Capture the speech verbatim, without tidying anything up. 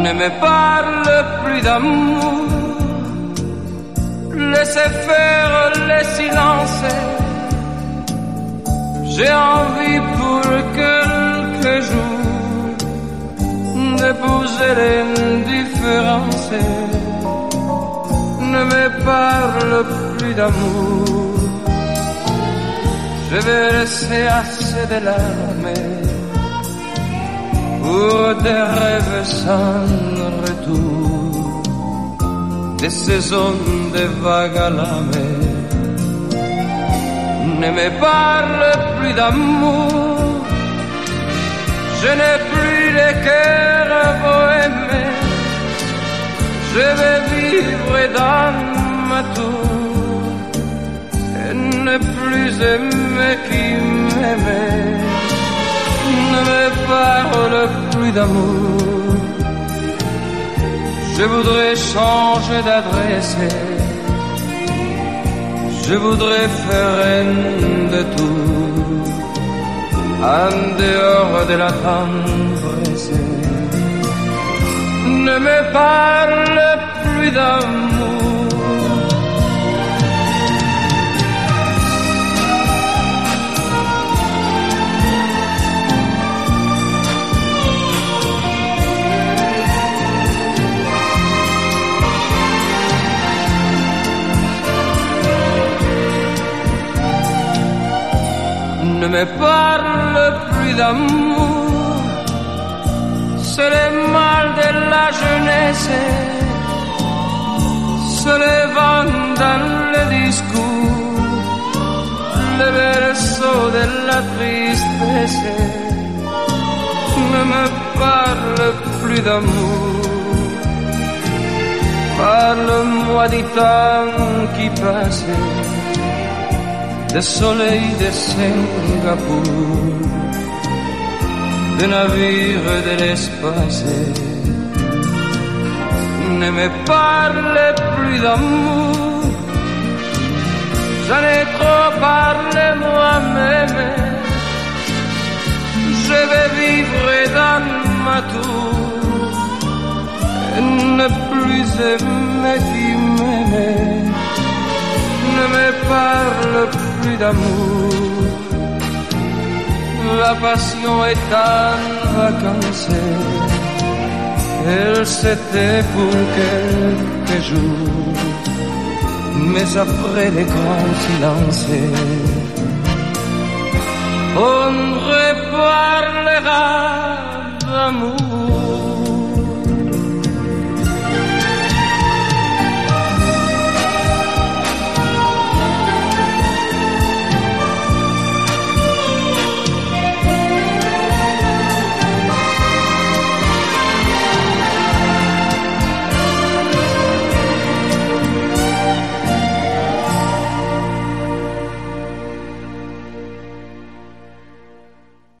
ne me parle plus d'amour. Laissez faire les silences. J'ai envie pour quelques jours d'épouser l'indifférence. Ne me parle plus d'amour. Je vais laisser assez de larmes pour des rêves sans retour, des saisons de vagues à la mer. Ne me parle plus d'amour. Je n'ai plus le cœur bohème. Je vais vivre dans ma tour et ne plus aimer qui m'aimait. Ne me parle plus d'amour. Je voudrais changer d'adresse. Je voudrais faire un détour en dehors de la tendresse. Ne me parle plus d'amour. Ne me parle plus d'amour. C'est le mal de la jeunesse. Se levant dans le discours, le berceau de la tristesse. Ne me parle plus d'amour. Parle-moi du temps qui passe, des soleils de Singapour, des navires de l'espace. Ne me parle plus d'amour. J'en ai trop parlé moi-même. Je vais vivre dans ma tour et ne plus aimer qui m'aimait. Ne me parle plus d'amour. La passion est en vacances. Elle c'était pour quelques jours, mais après les grands silences, on reparlera d'amour.